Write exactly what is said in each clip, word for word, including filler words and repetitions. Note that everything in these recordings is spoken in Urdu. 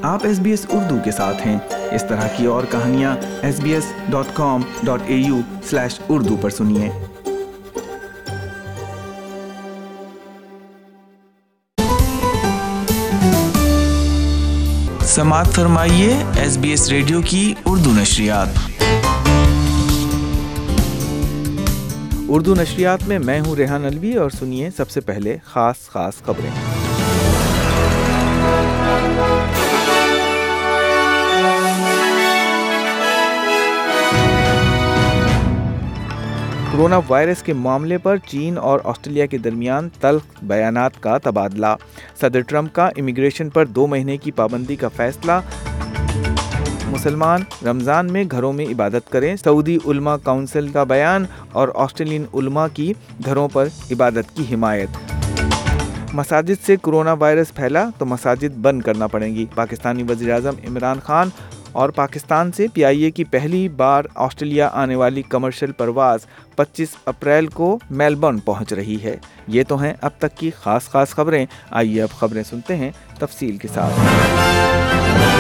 آپ ایس بی ایس اردو کے ساتھ ہیں۔ اس طرح کی اور کہانیاں S B S dot com dot A U slash Urdu پر سنیے۔ سماعت فرمائیے ایس بی ایس ریڈیو کی اردو نشریات۔ اردو نشریات میں میں ہوں ریحان الوی اور سنیے سب سے پہلے خاص خاص خبریں۔ کورونا وائرس کے معاملے پر چین اور آسٹریلیا کے درمیان تلخ بیانات کا تبادلہ۔ صدر ٹرمپ کا امیگریشن پر دو مہینے کی پابندی کا فیصلہ۔ مسلمان رمضان میں گھروں میں عبادت کریں، سعودی علماء کونسل کا بیان، اور آسٹریلین علماء کی گھروں پر عبادت کی حمایت۔ مساجد سے کورونا وائرس پھیلا تو مساجد بند کرنا پڑیں گی۔ پاکستانی وزیر اعظم عمران خان اور پاکستان سے پی آئی اے کی پہلی بار آسٹریلیا آنے والی کمرشل پرواز پچیس اپریل کو میلبورن پہنچ رہی ہے۔ یہ تو ہیں اب تک کی خاص خاص خبریں۔ آئیے اب خبریں سنتے ہیں تفصیل کے ساتھ۔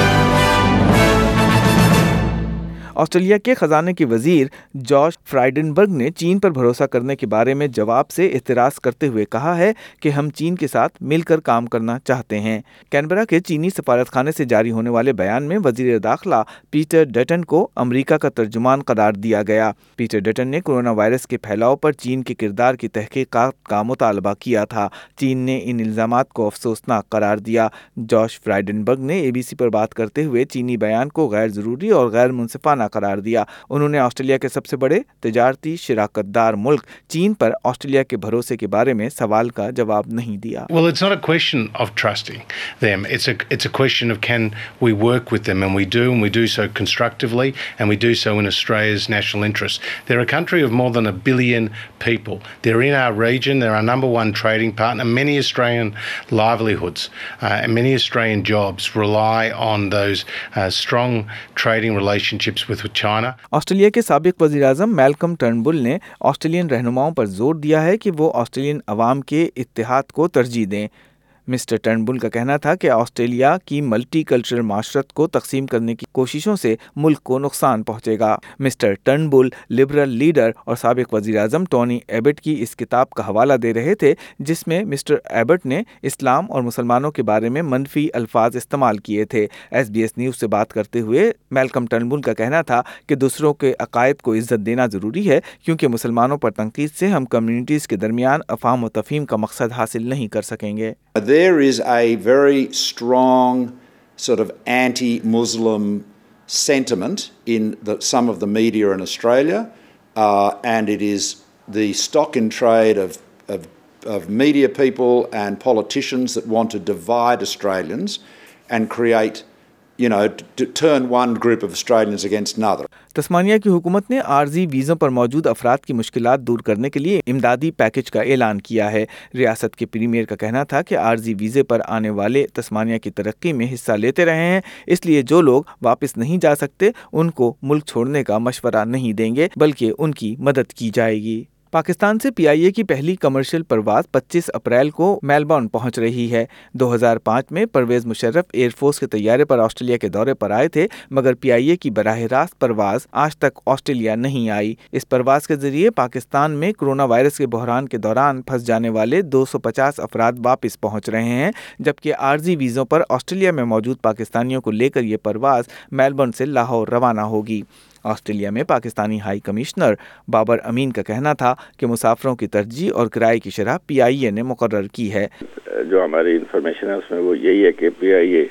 آسٹریلیا کے خزانے کے وزیر جاش فرائڈنبرگ نے چین پر بھروسہ کرنے کے بارے میں جواب سے اعتراض کرتے ہوئے کہا ہے کہ ہم چین کے ساتھ مل کر کام کرنا چاہتے ہیں۔ کینبرا کے چینی سفارت خانے سے جاری ہونے والے بیان میں وزیر داخلہ پیٹر ڈٹن کو امریکہ کا ترجمان قرار دیا گیا۔ پیٹر ڈٹن نے کورونا وائرس کے پھیلاؤ پر چین کے کردار کی تحقیقات کا مطالبہ کیا تھا۔ چین نے ان الزامات کو افسوسناک قرار دیا۔ جاش فرائڈنبرگ نے اے بی سی پر بات کرتے ہوئے چینی بیان کو غیر ضروری اور غیر منصفانہ قرار دیا۔ انہوں نے آسٹریلیا کے سب سے بڑے تجارتی شراکت دار ملک چین پر آسٹریلیا کے بھروسے کے بارے میں سوال کا جواب نہیں دیا۔ Well, it's not a question of trusting them. It's a it's a question of can we work with them, and we do, and we do so constructively, and we do so in Australia's national interest. They're a country of more than a billion people. They're in our region. They're our number one trading partner. Many Australian livelihoods uh, and many Australian jobs rely on those uh, strong trading relationships with China. Australia کے سابق وزیر اعظم میلکم ٹرنبل نے آسٹریلین رہنماؤں پر زور دیا ہے کہ وہ آسٹریلین عوام کے اتحاد کو ترجیح دیں۔ مسٹر ٹرنبل کا کہنا تھا کہ آسٹریلیا کی ملٹی کلچرل معاشرت کو تقسیم کرنے کی کوششوں سے ملک کو نقصان پہنچے گا۔ مسٹر ٹرنبل لبرل لیڈر اور سابق وزیر اعظم ٹونی ایبٹ کی اس کتاب کا حوالہ دے رہے تھے جس میں مسٹر ایبٹ نے اسلام اور مسلمانوں کے بارے میں منفی الفاظ استعمال کیے تھے۔ ایس بی ایس نیوز سے بات کرتے ہوئے میلکم ٹرنبل کا کہنا تھا کہ دوسروں کے عقائد کو عزت دینا ضروری ہے کیونکہ مسلمانوں پر تنقید سے ہم کمیونٹیز کے درمیان افہام و تفہیم کا مقصد حاصل نہیں کر سکیں گے۔ There is a very strong sort of anti-Muslim sentiment in the, some of the media in Australia, uh, and it is the stock in trade of, of, of media people and politicians that want to divide Australians and create, you know, to turn one group of Australians against another. Tasmania کی حکومت نے عارضی ویزوں پر موجود افراد کی مشکلات دور کرنے کے لیے امدادی پیکج کا اعلان کیا ہے۔ ریاست کے پریمیئر کا کہنا تھا کہ عارضی ویزے پر آنے والے تسمانیہ کی ترقی میں حصہ لیتے رہے ہیں، اس لیے جو لوگ واپس نہیں جا سکتے ان کو ملک چھوڑنے کا مشورہ نہیں دیں گے بلکہ ان کی مدد کی جائے گی۔ پاکستان سے پی آئی اے کی پہلی کمرشل پرواز پچیس اپریل کو میلبورن پہنچ رہی ہے۔ دو ہزار پانچ میں پرویز مشرف ایئر فورس کے طیارے پر آسٹریلیا کے دورے پر آئے تھے مگر پی آئی اے کی براہ راست پرواز آج تک آسٹریلیا نہیں آئی۔ اس پرواز کے ذریعے پاکستان میں کورونا وائرس کے بحران کے دوران پھنس جانے والے دو سو پچاس افراد واپس پہنچ رہے ہیں جبکہ عارضی ویزوں پر آسٹریلیا میں موجود پاکستانیوں کو لے کر یہ پرواز میلبورن سے لاہور روانہ ہوگی۔ آسٹریلیا میں پاکستانی ہائی کمشنر بابر امین کا کہنا تھا کہ مسافروں کی ترجیح اور کرائے کی شرح پی آئی اے نے مقرر کی ہے۔ جو ہماری انفارمیشن ہے اس میں وہ یہی ہے کہ پی آئی اے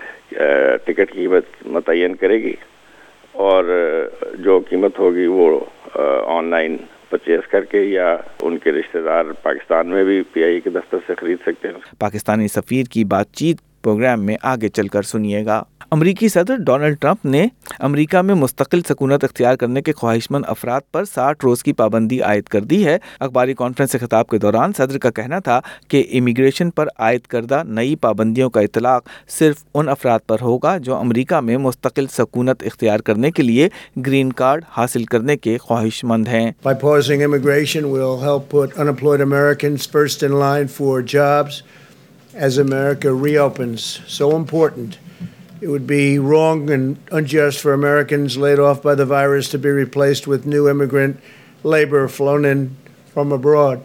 ٹکٹ کی قیمت متعین کرے گی اور جو قیمت ہوگی وہ آن لائن پرچیز کر کے یا ان کے رشتہ دار پاکستان میں بھی پی آئی اے کے دفتر سے خرید سکتے ہیں۔ پاکستانی سفیر کی بات چیت پروگرام میں آگے چل کر سنیے گا۔ امریکی صدر ڈونلڈ ٹرمپ نے امریکہ میں مستقل سکونت اختیار کرنے کے خواہشمند افراد پر ساٹھ روز کی پابندی عائد کر دی ہے۔ اخباری کانفرنس سے خطاب کے دوران صدر کا کہنا تھا کہ امیگریشن پر عائد کردہ نئی پابندیوں کا اطلاق صرف ان افراد پر ہوگا جو امریکہ میں مستقل سکونت اختیار کرنے کے لیے گرین کارڈ حاصل کرنے کے خواہشمند ہیں۔ By pausing immigration will help put unemployed Americans first in line for jobs as America reopens. So important It would be wrong and unjust for Americans laid off by the virus to be replaced with new immigrant labor flown in from abroad.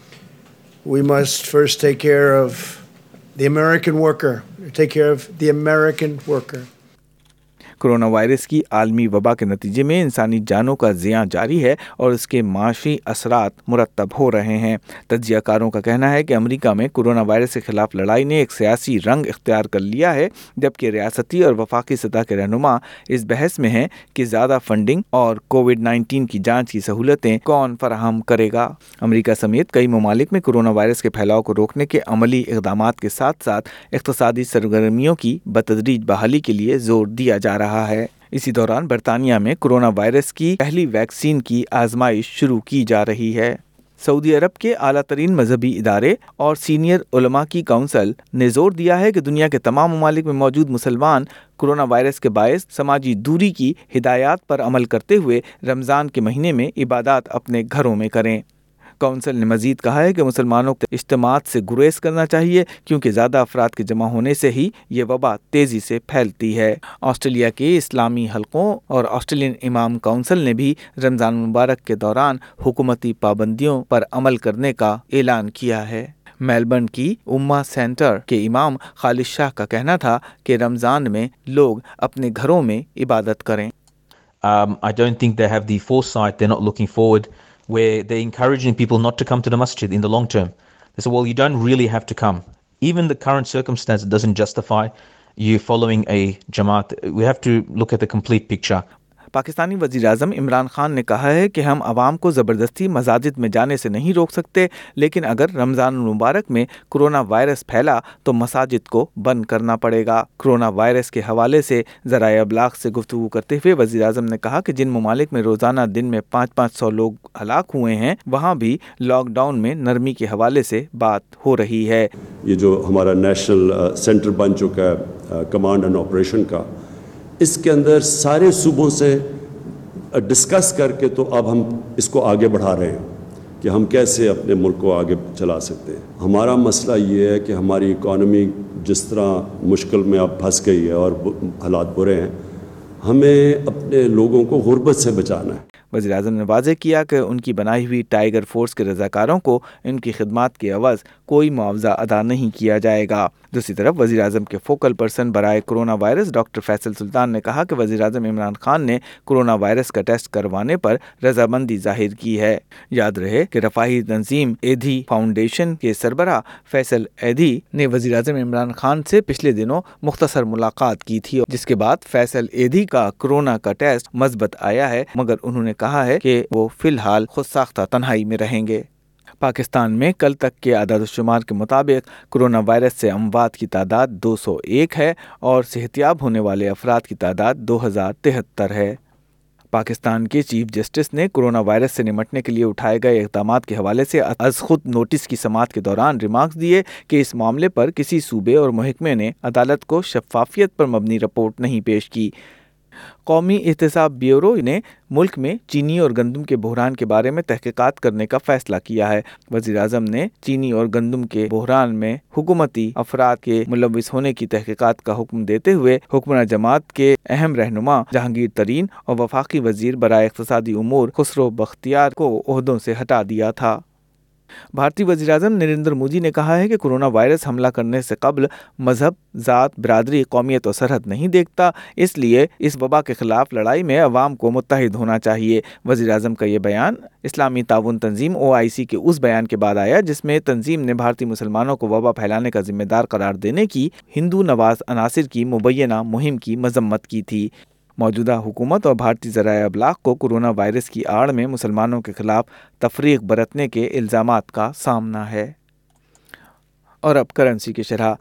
We must first take care of the American worker, take care of the American worker. Corona virus की आलमी वबा के नतीजे में इंसानी जानों का ज़ियां जारी है और इसके माशी असरात मुरतब हो रहे हैं। तज्जियाकारों का कहना है कि अमेरिका में कोरोना वायरस के खिलाफ लड़ाई ने एक सियासी रंग इख्तियार कर लिया है, जबकि रियासती और वफाकी सतह के रहनुमा इस बहस में हैं कि ज़्यादा फंडिंग और कोविड नाइन्टीन की जांच की सहूलतें कौन फराहम करेगा। अमेरिका समेत कई ममालिक में कोरोना वायरस के फैलाव को रोकने के अमली इक़दामात के साथ साथ इक़्तिसादी सरगर्मियों की बतदरीज बहाली के लिए जोर दिया जा रहा है। इसी दौरान बरतानिया में कोरोना वायरस की पहली वैक्सीन की आजमाइश शुरू की जा रही है। सऊदी अरब के आला तरीन मजहबी इदारे और सीनियर उलमा की काउंसिल ने जोर दिया है कि दुनिया के तमाम ममालिक में मौजूद मुसलमान कोरोना वायरस के बायस समाजी दूरी की हिदायत पर अमल करते हुए रमज़ान के महीने में इबादत अपने घरों में करें। काउंसिल ने मजीद कहा है कि मुसलमानों को इज्तिमात से गुरेज करना चाहिए, क्योंकि ज़्यादा अफराद के जमा होने से ही ये वबा तेज़ी से फैलती है। ऑस्ट्रेलिया के इस्लामी हलकों और ऑस्ट्रेलियन इमाम काउंसिल ने भी रमज़ान मुबारक के दौरान हुकूमती पाबंदियों पर अमल करने का ऐलान किया है। मेलबर्न की उम्मा सेंटर के इमाम खालिद शाह का कहना था कि रमज़ान में लोग अपने घरों में इबादत करें। Um, I don't think they have the foresight, they're not looking forward, where they're encouraging people not to come to the masjid in the long term. They say, well, you don't really have to come. Even the current circumstance doesn't justify you following a jamaat. We have to look at the complete picture. Pakistani वज़ीर आज़म इमरान खान ने कहा है कि हम आवाम को ज़बरदस्ती मसाजिद में जाने से नहीं रोक सकते, लेकिन अगर रमज़ान मुबारक में कोरोना वायरस फैला तो मसाजिद को बंद करना पड़ेगा। कोरोना वायरस के हवाले से ज़राए अबलाग से गुफ्तगू करते हुए वज़ीर आज़म ने कहा कि जिन ममालिक में रोज़ाना दिन में पाँच पाँच सौ लोग हलाक हुए हैं, वहाँ भी लॉकडाउन में नरमी के हवाले से बात हो रही है। ये जो हमारा नेशनल सेंटर बन चुका है कमांड एंड ऑपरेशन का, इसके अंदर सारे सूबों से डिस्कस करके तो अब हम इसको आगे बढ़ा रहे हैं कि हम कैसे अपने मुल्क को आगे चला सकते हैं। हमारा मसला ये है कि हमारी इकॉनमी जिस तरह मुश्किल में अब फंस गई है और हालात बुरे हैं, हमें अपने लोगों को गुर्बत से बचाना है। वज़ीर आज़म ने वाज़ेह किया कि उनकी बनाई हुई टाइगर फोर्स के रज़ाकारों को इनकी खिदमात के अवज़ कोई मुआवजा अदा नहीं किया जाएगा। दूसरी तरफ वज़ीर आज़म के फोकल पर्सन बराए corona virus doctor Faisal Sultan ने कहा कि वज़ीर आज़म इमरान खान ने कोरोना वायरस का टेस्ट करवाने पर रजामंदी जाहिर की है। याद रहे कि रफ़ाही तंजीम एधी फाउंडेशन के सरबराह फैसल एधी ने वज़ीर आज़म इमरान खान से पिछले दिनों मुख्तसर मुलाकात की थी, जिसके बाद फैसल एधी का कोरोना का टेस्ट मस्बत आया है, मगर उन्होंने कहा है कि वो फिलहाल खुद साख्ता तन्हाई में रहेंगे। पाकिस्तान में कल तक के आदाद-ओ-शुमार के मुताबिक कोरोना वायरस से अमवात की तादाद दो सौ एक है और सेहतियाब होने वाले अफराद की तादाद दो हज़ार तिहत्तर है। पाकिस्तान के चीफ जस्टिस ने कोरोना वायरस से निमटने के लिए उठाए गए इक़दामात के हवाले से अज खुद नोटिस की समाअत के दौरान रिमार्क्स दिए कि इस मामले पर किसी सूबे और महकमे ने अदालत को शफ़ाफ़ियत पर मबनी रिपोर्ट नहीं पेश की। कौमी एहतसाब ब्यूरो ने मुल्क में चीनी और गंदम के बहरान के बारे में तहकीकात करने का फैसला किया है। वज़ीर आज़म ने चीनी और गंदम के बहरान में हुकूमती अफराद के मुलव्विस होने की तहकीकात का हुक्म देते हुए हुक्मरान जमात के अहम रहनुमा जहांगीर तरीन और वफाकी वज़ीर बराए इक़्तिसादी उमूर खुसरो बख्तियार को ओहदों से हटा दिया था। भारतीय वज़ीर आज़म नरेंद्र मोदी ने कहा है कि कोरोना वायरस हमला करने से कबल मजहब, ज़ात, बिरादरी, कौमियत और सरहद नहीं देखता, इसलिए इस वबा के ख़िलाफ़ लड़ाई में अवाम को मुत्तहिद होना चाहिए। वज़ीर आज़म का ये बयान इस्लामी ताउन तंजीम ओ आई सी के उस बयान के बाद आया जिसमें तंजीम ने भारतीय मुसलमानों को वबा फैलाने का जिम्मेदार करार देने की हिंदू नवाज अनासिर की मुबैना मुहिम की मजम्मत की थी। मौजूदा हुकूमत और भारतीय ज़राए अबलाग को कोरोना वायरस की आड़ में मुसलमानों के खिलाफ तफरीक बरतने के इल्ज़ामात का सामना है। और अब करेंसी की शरह।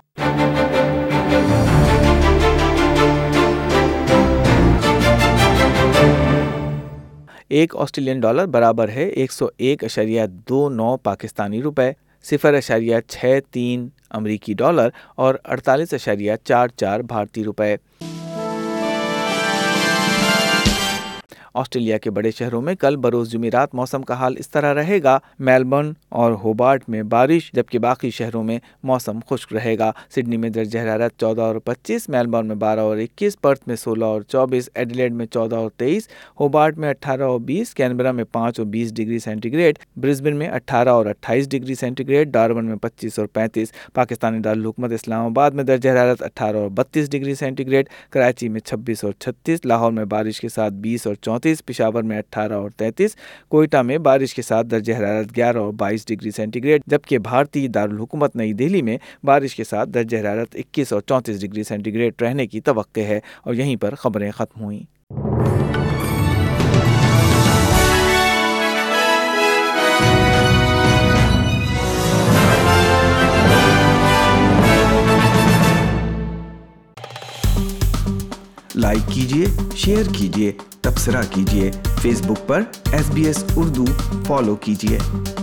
एक ऑस्ट्रेलियन डॉलर बराबर है एक सौ एक अशरिया दो नौ पाकिस्तानी रुपए, सिफर अशरिया छः तीन अमरीकी डॉलर और अड़तालीस अशरिया चार चार भारतीय रुपए। آسٹریلیا کے بڑے شہروں میں کل بروز جمعرات موسم کا حال اس طرح رہے گا: میلبرن اور ہوبارٹ میں بارش، جبکہ باقی شہروں میں موسم خشک رہے گا۔ سڈنی میں درجہ حرارت چودہ اور پچیس، میلبرن میں بارہ اور اکیس، پرتھ میں سولہ اور چوبیس، ایڈیلیڈ میں چودہ اور تیئیس، ہوبارٹ میں اٹھارہ اور بیس، کینبرا میں پانچ اور بیس ڈگری سینٹی گریڈ، برسبن میں اٹھارہ اور اٹھائیس ڈگری سینٹی گریڈ، ڈارون میں پچیس اور پینتیس۔ پاکستانی دارالحکومت اسلام آباد میں درجہ حرارت اٹھارہ اور بتیس ڈگری سینٹی گریڈ، کراچی میں چھبیس اور چھتیس، لاہور میں بارش کے ساتھ بیس اور چونتیس، پشاور میں اٹھارہ اور تینتیس، کوئٹہ میں بارش کے ساتھ درجہ حرارت گیارہ اور بائیس ڈگری سینٹی گریڈ، جبکہ بھارتی دارالحکومت نئی دہلی میں بارش کے ساتھ درجہ حرارت اکیس اور چونتیس ڈگری سینٹی گریڈ رہنے کی توقع ہے۔ اور یہیں پر خبریں ختم ہوئیں۔ لائک کیجیے، شیئر کیجیے، تبصرہ کیجیے، فیس بک پر S B S Urdu follow کیجیے۔